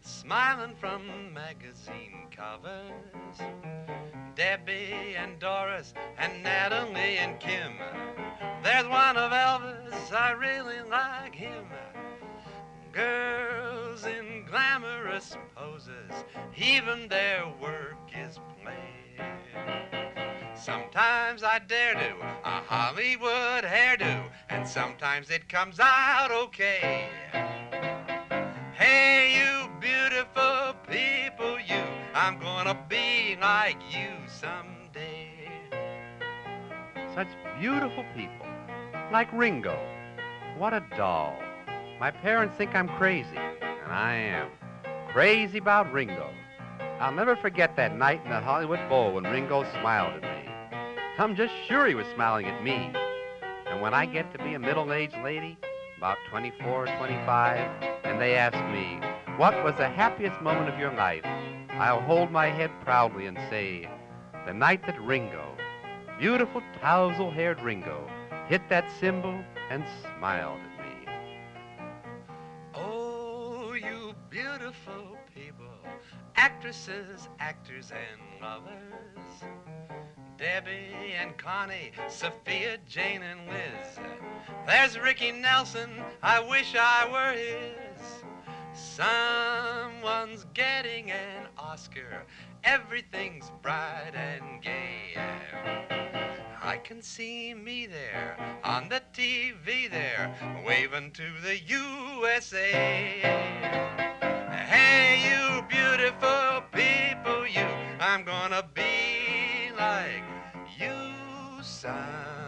smiling from magazine covers. Debbie and Doris and Natalie and Kim. There's one of Elvis, I really like him. Girls in glamorous poses, even their work is play. Sometimes I dare do a Hollywood hairdo, and sometimes it comes out okay. Hey, you beautiful people, you, I'm gonna be like you someday. Such beautiful people, like Ringo. What a doll. My parents think I'm crazy, and I am. Crazy about Ringo. I'll never forget that night in that Hollywood Bowl when Ringo smiled at me. I'm just sure he was smiling at me. And when I get to be a middle-aged lady, about 24 or 25, and they ask me, what was the happiest moment of your life? I'll hold my head proudly and say, the night that Ringo, beautiful tousle-haired Ringo, hit that cymbal and smiled at me. Oh, you beautiful people, actresses, actors, and lovers. Debbie and Connie, Sophia, Jane, and Liz. There's Ricky Nelson, I wish I were his. Someone's getting an Oscar, everything's bright and gay. I can see me there, on the TV there, waving to the USA. Hey, you beautiful people, you, I'm gonna be like you someday.